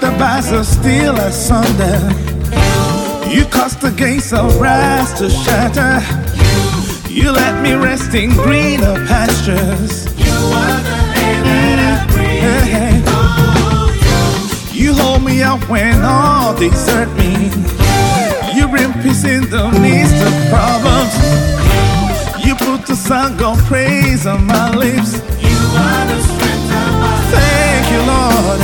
the bars are still asunder. You caused the gates of brass to shatter. You let me rest in greener pastures. You are the air that I breathe. You hold me up when all desert me. You bring peace in the midst of problems. You put the song of praise on my lips. You are the strength of my life. Thank you, Lord.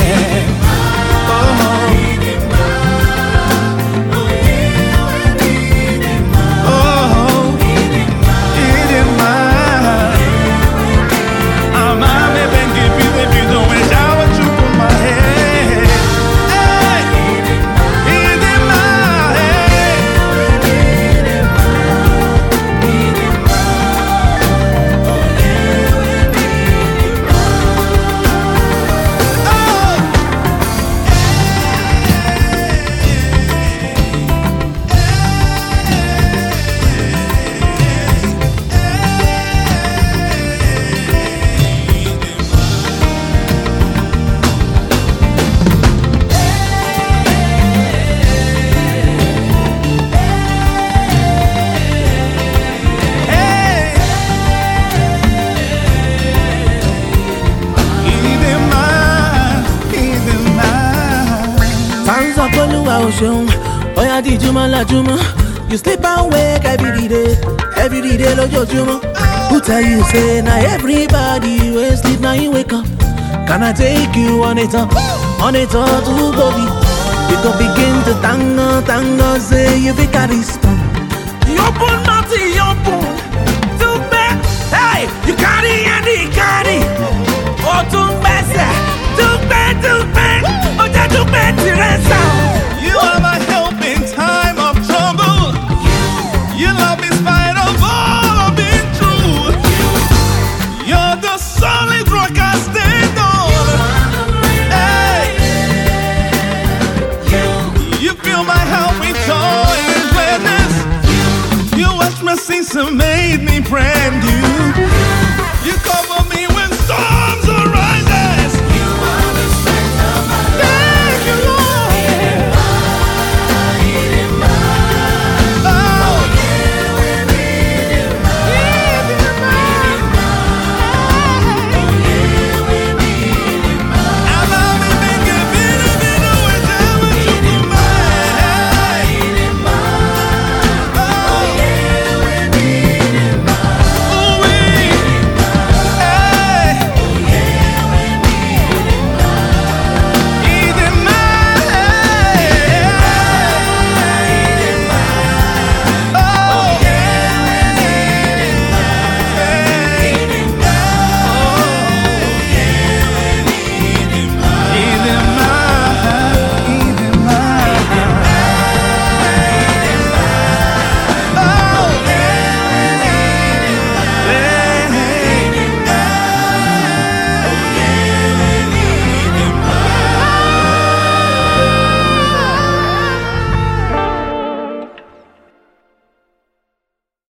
Oya di juma la juma. You sleep and wake every day lojo juma. Who tell you say na everybody will sleep now you wake up? Can I take you on a tour to Gobi? You go begin to tango, say you be carry stone. You open mouth.